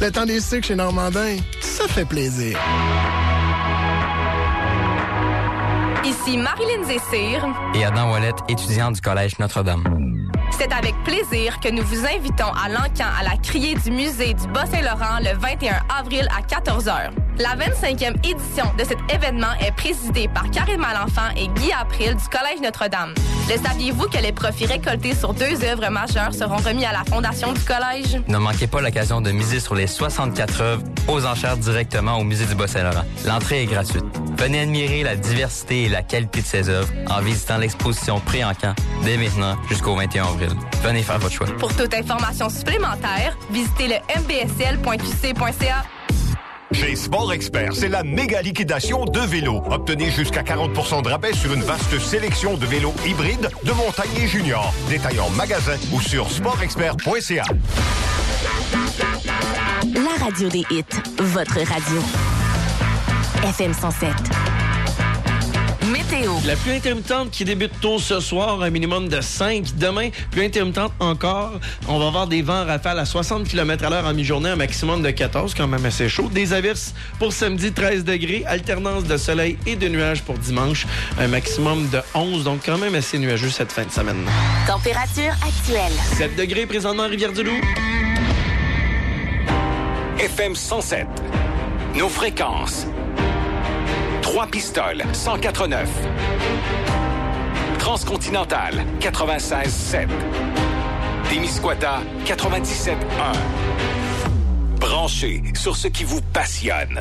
Le temps des sucres chez Normandin, ça fait plaisir. Ici Marilyn Zessir et Adam Ouellette, étudiant du Collège Notre-Dame. C'est avec plaisir que nous vous invitons à l'Encan à la criée du musée du Bas-Saint-Laurent le 21 avril à 14h. La 25e édition de cet événement est présidée par Karine Malenfant et Guy April du Collège Notre-Dame. Le saviez-vous que les profits récoltés sur 2 œuvres majeures seront remis à la Fondation du Collège? Ne manquez pas l'occasion de miser sur les 64 œuvres aux enchères directement au musée du Bas-Saint-Laurent. L'entrée est gratuite. Venez admirer la diversité et la qualité de ces œuvres en visitant l'exposition Pré-Encan dès maintenant jusqu'au 21 avril. Venez faire votre choix. Pour toute information supplémentaire, visitez le mbsl.qc.ca. Chez Sport Expert, c'est la méga liquidation de vélos. Obtenez jusqu'à 40% de rabais sur une vaste sélection de vélos hybrides de montagne et junior. Détail en magasin ou sur sportexpert.ca. La radio des hits, votre radio. FM 107. Météo. La pluie intermittente qui débute tôt ce soir, un minimum de 5. Demain, pluie intermittente encore. On va avoir des vents rafales à 60 km/h en mi-journée, un maximum de 14, quand même assez chaud. Des averses pour samedi, 13 degrés. Alternance de soleil et de nuages pour dimanche, un maximum de 11, donc quand même assez nuageux cette fin de semaine. Température actuelle. 7 degrés présentement à Rivière-du-Loup. FM 107. Nos fréquences. 3 Pistoles, 104.9. Transcontinental, 96.7. Témiscouata, 97.1. Branchez sur ce qui vous passionne.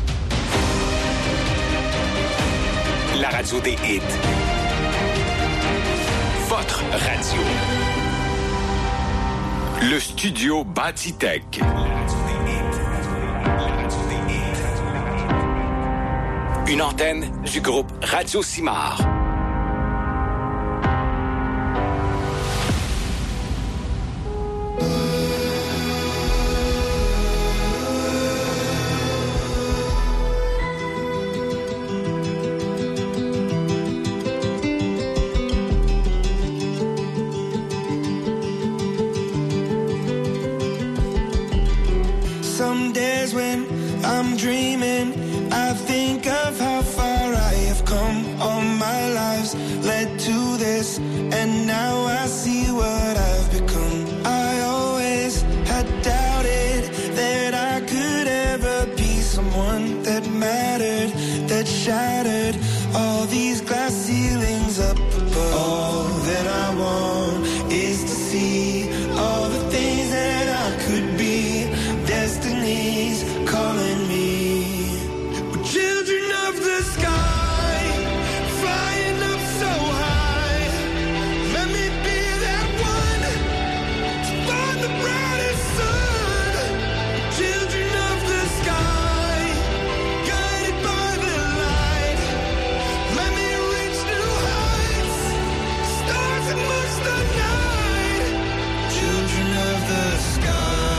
La radio des hits. Votre radio. Le studio Bâtitech. Une antenne du groupe Radio Simard. Some days when I'm dreaming, I think of how far I have come. All my lives led to this, and now I see what I've become. I always had doubted that I could ever be someone that mattered, that shattered all these glass ceilings up above. All that I want is to see all the things that I could be. Destiny's calling me. Children of the sky, flying up so high. Let me be that one to find the brightest sun. Children of the sky, guided by the light. Let me reach new heights, stars amongst the night. Children of the sky.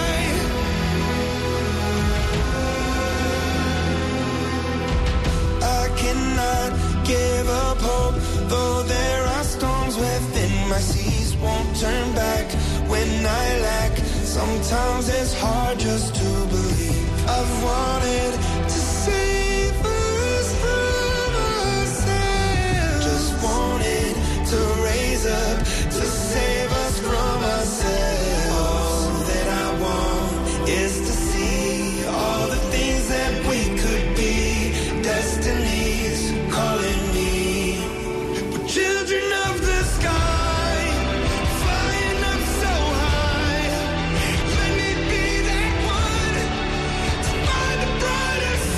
Cannot give up hope, though there are storms within my seas. Won't turn back when I lack. Sometimes it's hard just to believe. I've wanted to save us from ourselves. Just wanted to raise up to save us from ourselves. All that I want is to see all the things that we could be. Destiny's calling me. We're children of the sky, flying up so high. Let me be that one to find the brightest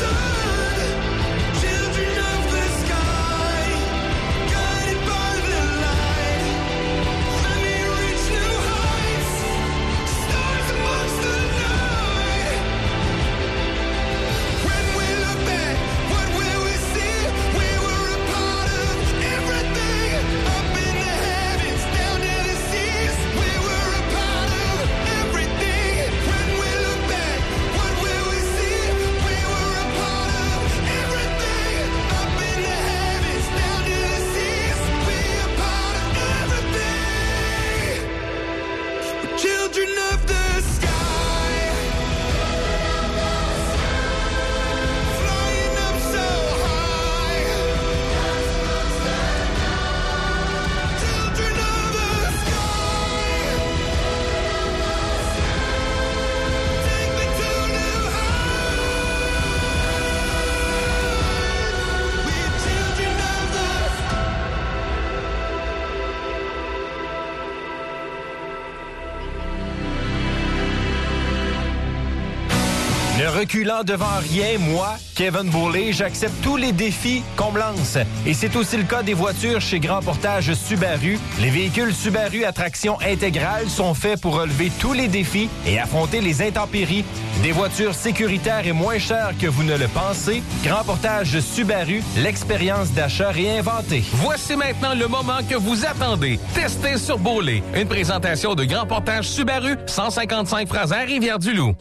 Ne reculant devant rien, moi, Kevin Bourley, j'accepte tous les défis qu'on me lance. Et c'est aussi le cas des voitures chez Grand Portage Subaru. Les véhicules Subaru à traction intégrale sont faits pour relever tous les défis et affronter les intempéries. Des voitures sécuritaires et moins chères que vous ne le pensez. Grand Portage Subaru, l'expérience d'achat réinventée. Voici maintenant le moment que vous attendez. Testez sur Bourley. Une présentation de Grand Portage Subaru, 155 Fraser, Rivière-du-Loup.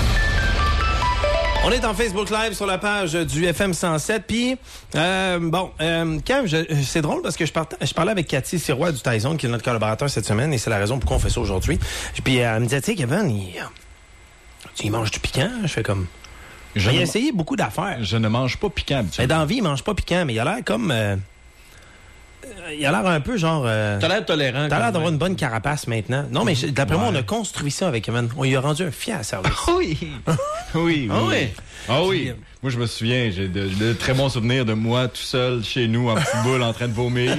On est en Facebook Live sur la page du FM 107. Puis, Kev, c'est drôle parce que je parlais avec Cathy Sirois du Tyson, qui est notre collaborateur cette semaine, et c'est la raison pourquoi on fait ça aujourd'hui. Puis, elle me disait, tu sais, Kevin, il mange du piquant. Je fais comme... Il a essayé beaucoup d'affaires. Je ne mange pas piquant. Mais dans la vie, il mange pas piquant, mais il a l'air comme... il a l'air un peu genre... T'as l'air tolérant. T'as l'air d'avoir une bonne carapace maintenant. Non, mais d'après moi, on a construit ça avec Kevin. On lui a rendu un fier service. Oui. Oui. Ah oui. Ah oui. Moi, je me souviens, j'ai de très bons souvenirs de moi tout seul chez nous en petite boule en train de vomir.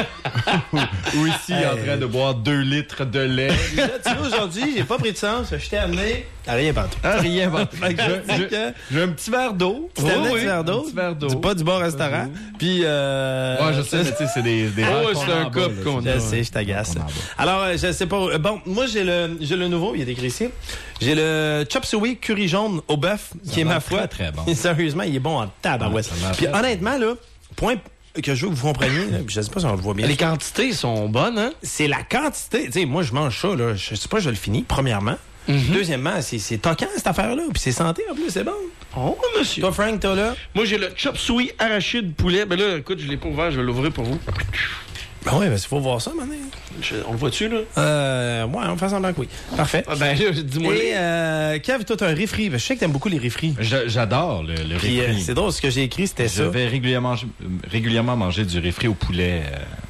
Ou ici en train de boire 2 litres de lait. Là, tu vois, aujourd'hui, j'ai pas pris de sens. Je t'ai amené à rien partout. Rien partout. J'ai un petit verre d'eau. Tu t'as amené un petit verre d'eau? Pas du bon restaurant. Puis... Ouais, je sais, mais tu sais, c'est des c'est un couple qu'on a. Je sais, je t'agace. Alors, je sais pas... Bon, moi, j'ai le nouveau, il est écrit ici. J'ai le Chop Suey curry jaune au bœuf, qui est ma foi. Très bon. Sérieusement, il est bon en tabarouette. Puis honnêtement, là, point que je veux que vous compreniez, là, puis je sais pas si on le voit bien. Les quantités sont bonnes, hein? C'est la quantité. Tu sais, moi, je mange ça, là. Je sais pas, je le finis, premièrement. Deuxièmement, c'est toquant, cette affaire-là. Puis c'est santé, en plus, c'est bon. Oh, monsieur. Toi, Frank, t'as là? Moi, j'ai le Chop Suey arachide poulet. Ben là, écoute, je l'ai pas ouvert, je vais l'ouvrir pour vous. Ben oui, mais il faut voir ça, maintenant. On le voit-tu, là? Ouais, on fait semblant que oui. Parfait. Ah ben là, dis-moi. Et, Kev, toi, t'as un riz-frit. Je sais que t'aimes beaucoup les riz-frits. J'adore le riz-frit. C'est drôle, ce que j'ai écrit, c'était ça. Je vais régulièrement manger du riz-frit au poulet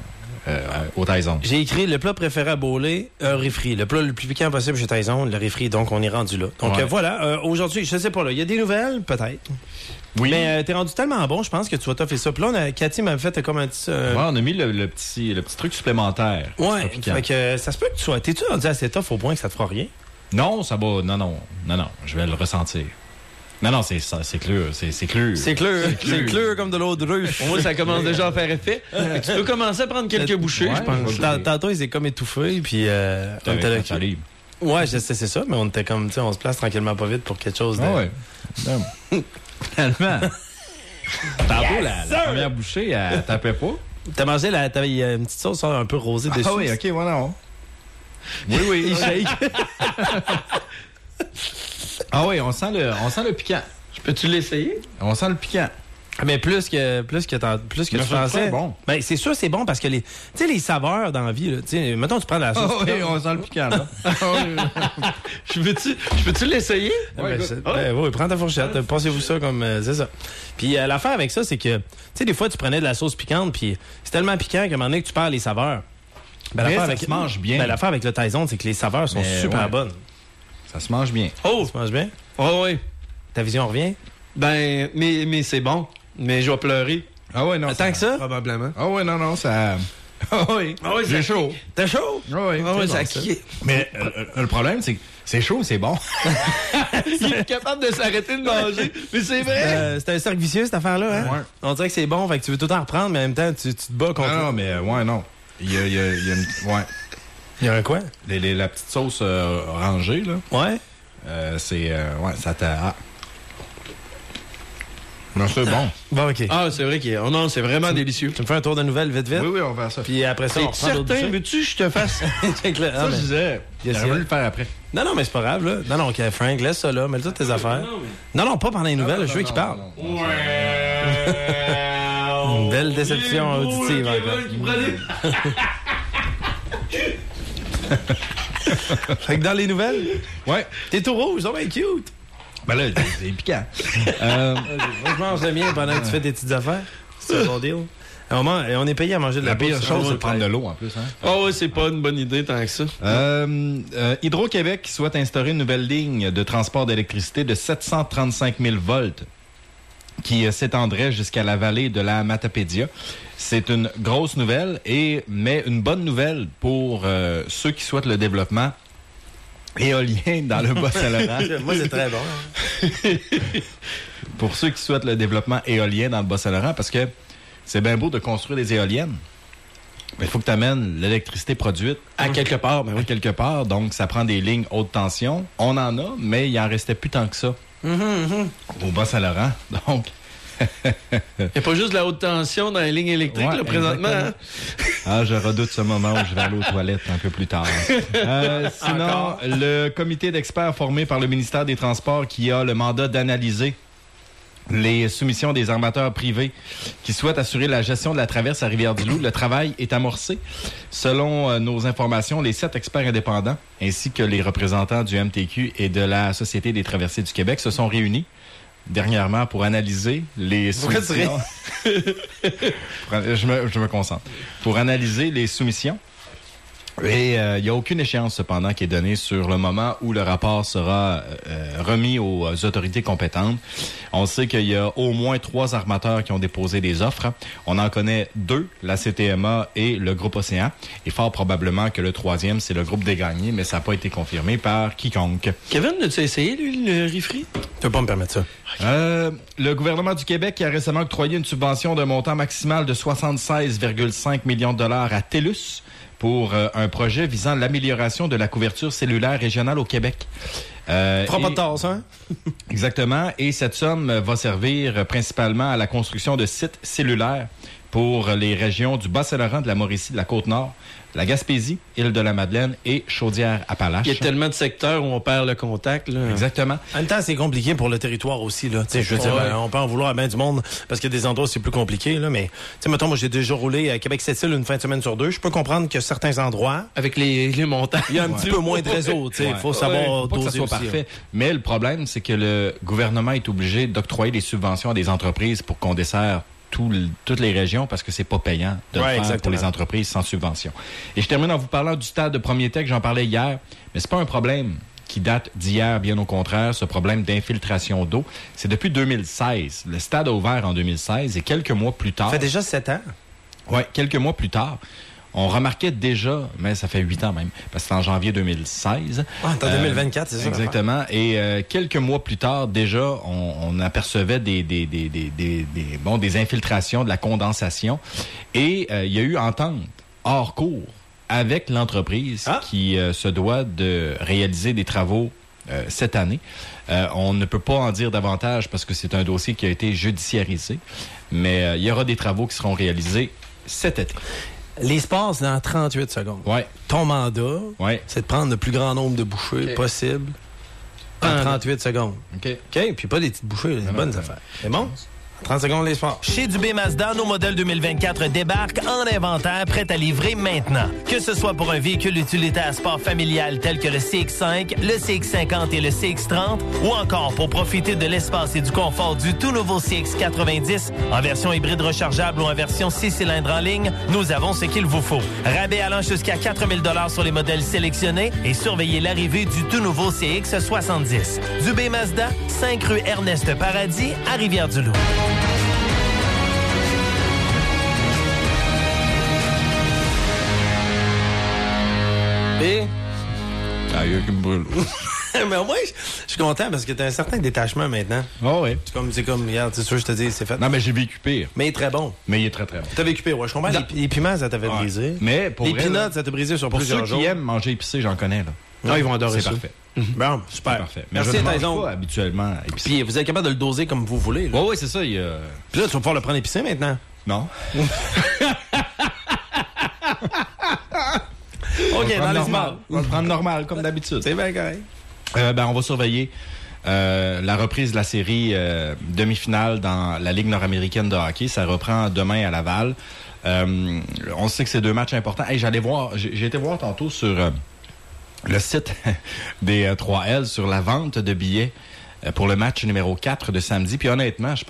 au Tyson. J'ai écrit le plat préféré à Bourley, un riz-frit. Le plat le plus piquant possible chez Tyson, le riz-frit. Donc, on est rendu là. Donc, voilà. Aujourd'hui, je sais pas, là, il y a des nouvelles, peut-être. Oui. Mais t'es rendu tellement bon, je pense que tu vas t'offrir ça. Puis là, Cathy m'a fait comme un petit... Ouais, on a mis le petit truc supplémentaire. Ouais, fait que ça se peut que tu sois... T'es-tu rendu assez tough au point que ça te fera rien? Non, ça va... Non, je vais le ressentir. Non, c'est clair. C'est clair comme de l'eau de ruche. Pour moi, ça commence déjà à faire effet. Tu peux commencer à prendre quelques bouchées, je pense. Tantôt, il s'est comme étouffé, puis... on était là. Ouais, je sais, c'est ça, mais on était comme, tu sais, on se place tranquillement pas vite pour quelque chose de... ouais. Finalement. Tantôt, la première bouchée, elle tapait pas. T'as mangé t'avais une petite sauce un peu rosée dessus. Ah oui, ok, voilà. Oui. Il shake. Ah oui, on sent le piquant. Peux-tu l'essayer? On sent le piquant. Mais plus que tu pensais. Bon. Ben, c'est sûr, c'est bon parce que les saveurs dans la vie, là, mettons, tu prends de la sauce. Oui, on sent le piquant, là. Je peux-tu l'essayer? Oui, prends ta fourchette. Passez-vous ça comme, c'est ça. Puis, l'affaire avec ça, c'est que, tu sais, des fois, tu prenais de la sauce piquante, puis c'est tellement piquant qu'à un moment donné que tu perds les saveurs. Ben, ça se mange bien. Ben, l'affaire avec le Tyson, c'est que les saveurs sont super bonnes. Ça se mange bien. Oh! Ça se mange bien? Oh, oui. Ta vision revient? Ben, mais c'est bon. Mais je vais pleurer. Ah ouais, non. Tant que ça? Probablement. Ah ouais, non, ça... Ah oui. J'ai chaud. T'as chaud? Ah oui, ça qui... Mais le problème, c'est que c'est chaud, c'est bon. Il est capable de s'arrêter de manger. Mais c'est vrai. C'est un cercle vicieux, cette affaire-là. Hein? Ouais. On dirait que c'est bon, fait que tu veux tout le temps reprendre, mais en même temps, tu te bats contre... Non, mais non. Il y a une... Ouais. Il y a un quoi? La petite sauce orangée, là. Ouais. C'est... ouais, ça t'a... Non, c'est bon. Bon, OK. Ah, c'est vrai qu'il non, c'est vraiment délicieux. Tu me fais un tour de nouvelles vite? Oui, on va faire ça. Puis après ça, on reprend d'autres bouchées. Veux-tu que je te fasse? Ça, je disais. J'aurais voulu le faire après. Non, mais c'est pas grave, là. Non, OK, Frank, laisse ça là. Mets toutes tes affaires. Non, pas pendant les nouvelles. Je veux qu'il parle. Une belle déception auditive, encore. Fait que dans les nouvelles... Ouais. T'es tout rouge, c'est bien cute. Ben là, c'est piquant. Je mange le mien pendant que tu fais tes petites affaires. C'est un bon deal. On est payé à manger de la pire chose, c'est de prendre de l'eau en plus. Hein? Oh oui, c'est pas une bonne idée tant que ça. Hydro-Québec souhaite instaurer une nouvelle ligne de transport d'électricité de 735 000 volts qui s'étendrait jusqu'à la vallée de la Matapédia. C'est une grosse nouvelle, mais une bonne nouvelle pour ceux qui souhaitent le développement éolien dans le Bas-Saint-Laurent. Moi, c'est très bon. Pour ceux qui souhaitent le développement éolien dans le Bas-Saint-Laurent, parce que c'est bien beau de construire des éoliennes, mais il faut que tu amènes l'électricité produite à quelque part. Ben oui. À quelque part, donc ça prend des lignes haute tension. On en a, mais il en restait plus tant que ça au Bas-Saint-Laurent. Donc... Il n'y a pas juste de la haute tension dans les lignes électriques, là, présentement. Hein? Ah, je redoute ce moment où je vais aller aux toilettes un peu plus tard. Sinon, le comité d'experts formé par le ministère des Transports qui a le mandat d'analyser les soumissions des armateurs privés qui souhaitent assurer la gestion de la traverse à Rivière-du-Loup. Le travail est amorcé. Selon nos informations, les 7 experts indépendants ainsi que les représentants du MTQ et de la Société des traversiers du Québec se sont réunis dernièrement pour analyser les soumissions. Je me concentre. Pour analyser les soumissions. Et il n'y a aucune échéance, cependant, qui est donnée sur le moment où le rapport sera remis aux autorités compétentes. On sait qu'il y a au moins 3 armateurs qui ont déposé des offres. On en connaît 2, la CTMA et le groupe Océan. Et fort probablement que le 3e, c'est le groupe des gagnés, mais ça n'a pas été confirmé par quiconque. Kevin, as-tu essayé, lui, le Rifri? Tu peux pas me permettre ça. Le gouvernement du Québec a récemment octroyé une subvention d'un montant maximal de 76,5 millions de dollars à TELUS pour un projet visant l'amélioration de la couverture cellulaire régionale au Québec. Fera pas de tort, ça, hein? Exactement. Et cette somme va servir principalement à la construction de sites cellulaires pour les régions du Bas-Saint-Laurent, de la Mauricie, de la Côte-Nord, la Gaspésie, Île-de-la-Madeleine et Chaudière-Appalaches. Il y a tellement de secteurs où on perd le contact. Là. Exactement. En même temps, c'est compliqué pour le territoire aussi. Là. Je veux dire, on peut en vouloir à bien du monde parce qu'il y a des endroits où c'est plus compliqué. Là, mais mettons, moi, j'ai déjà roulé à Québec-Sept-Îles une fin de semaine sur 2. Je peux comprendre que certains endroits... Avec les montagnes. Il y a un petit peu moins de réseau. Il faut savoir pas que ça soit aussi, parfait. Mais le problème, c'est que le gouvernement est obligé d'octroyer des subventions à des entreprises pour qu'on dessert toutes les régions parce que c'est pas payant de le faire pour les entreprises sans subvention. Et je termine en vous parlant du stade de Premier Tech, j'en parlais hier, mais c'est pas un problème qui date d'hier, bien au contraire, ce problème d'infiltration d'eau. C'est depuis 2016. Le stade a ouvert en 2016 et quelques mois plus tard... Ça fait déjà 7 ans? Oui, quelques mois plus tard, on remarquait déjà, mais ça fait 8 ans même, parce que c'est en janvier 2016. Ah, c'est en 2024, c'est ça? Exactement. Et quelques mois plus tard, déjà, on apercevait des infiltrations, de la condensation. Et il y a eu entente hors cours avec l'entreprise qui se doit de réaliser des travaux cette année. On ne peut pas en dire davantage parce que c'est un dossier qui a été judiciarisé, mais il y aura des travaux qui seront réalisés cet été. Les sports, c'est dans 38 secondes. Ouais. Ton mandat, c'est de prendre le plus grand nombre de bouchées possible en 38 secondes. OK. Puis pas des petites bouchées, des bonnes affaires. C'est bon? 30 secondes, les sports. Chez Dubé Mazda, nos modèles 2024 débarquent en inventaire, prêts à livrer maintenant. Que ce soit pour un véhicule utilitaire sport familial tel que le CX-5, le CX-50 et le CX-30, ou encore pour profiter de l'espace et du confort du tout nouveau CX-90 en version hybride rechargeable ou en version 6 cylindres en ligne, nous avons ce qu'il vous faut. Rabais allant jusqu'à 4 000 $ sur les modèles sélectionnés et surveillez l'arrivée du tout nouveau CX-70. Dubé Mazda, 5 rue Ernest Paradis à Rivière-du-Loup. Aïe, qui me brûle. Mais moi, je suis content parce que t'as un certain détachement maintenant. Oh oui. C'est comme, regarde, c'est sûr, je te dis, c'est fait. Non, mais j'ai vécu pire. Mais il est très bon. Mais il est très, très bon. T'as vécu pire, ouais. Je comprends. Les piments, ça t'avait brisé. Mais pour les peanuts, ça t'a brisé sur plusieurs jours. Pour ceux qui aiment manger épicé, j'en connais, là. Non, ils vont adorer ça. C'est parfait. Bon, super. C'est parfait. Mais merci, je ne mange pas habituellement épicé. Puis vous êtes capable de le doser comme vous voulez. Oui, oui, c'est ça. Puis là, tu vas pouvoir le prendre épicé maintenant. Non. OK, dans les smart. On va le prendre normal, comme d'habitude. C'est bien correct. On va surveiller la reprise de la série demi-finale dans la Ligue nord-américaine de hockey. Ça reprend demain à Laval. On sait que c'est 2 matchs importants. Hey, j'ai été voir tantôt sur le site des 3L sur la vente de billets pour le match numéro 4 de samedi. Puis honnêtement, je pense